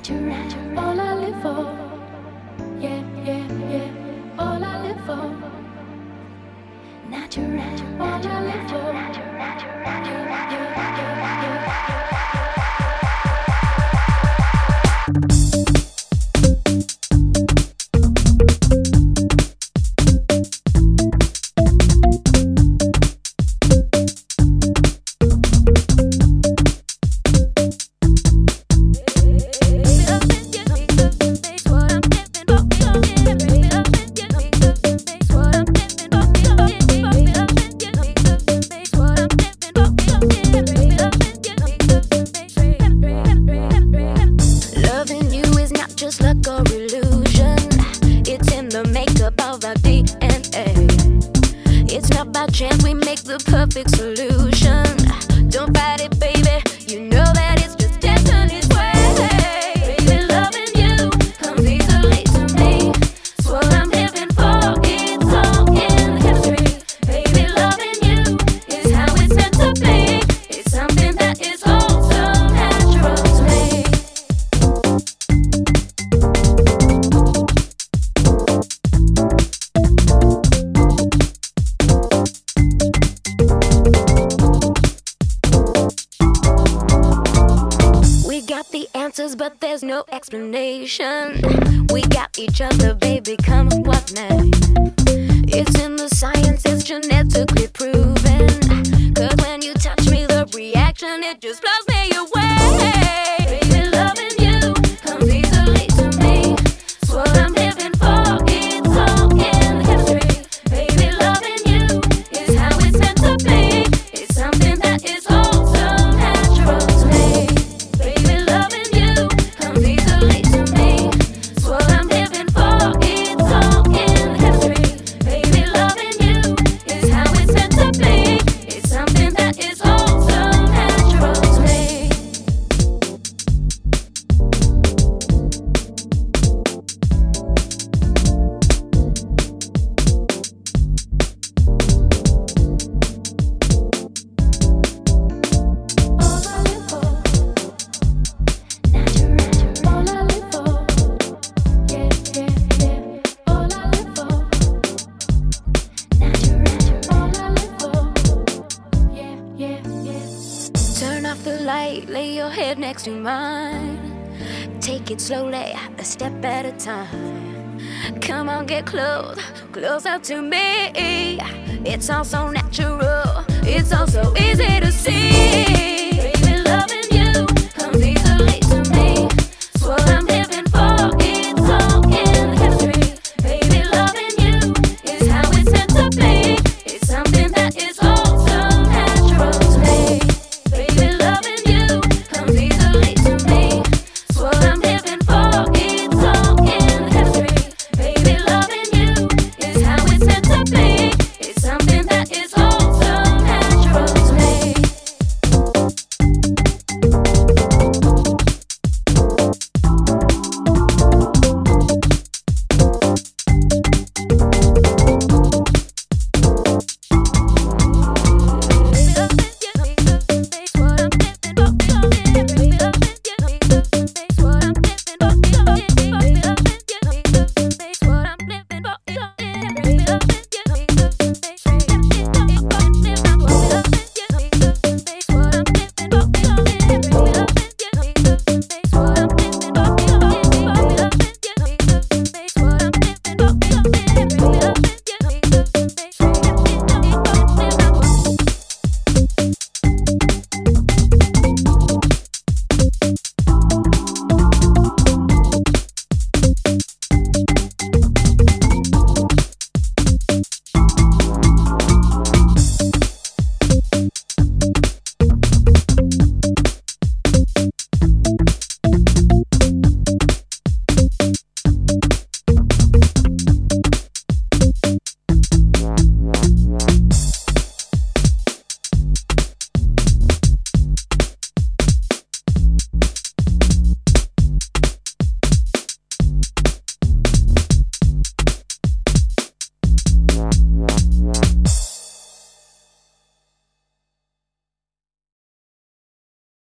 natural, all I live for. Yeah, yeah, yeah, all I live for. Natural, all I live for. Yeah, yeah, yeah, yeah. It's not by chance we make the perfect solution. Don't fight it, baby. You know that it's just destiny's way. Baby, loving you comes easily to me. It's what I'm living for. It's all in the chemistry. Baby, loving you is how it's meant to be. It's something that is all so natural to me. But there's no explanation. We got each other, baby, come what may. It's in the science, it's genetically proven. 'Cause when you touch me, the reaction, it just blows me away. Baby, loving you comes easily to me. It's what I'm living for, it's all in the chemistry. Baby, loving you is how it's meant to be. It's something that is all so natural to me. Baby, loving you comes easily to me. It's what I'm living for, it's all in the chemistry. Baby, loving you is how it's meant to be. It's something that is all so natural to me. All I live for, natural, all I live for. Yeah, yeah, yeah, all I live for. Natural, all I live for. Yeah, yeah, yeah. Turn off the light, lay your head next to mine. Take it slowly, a step at a time. Come on, get close, closer to me. It's all so natural, it's all so easy to see.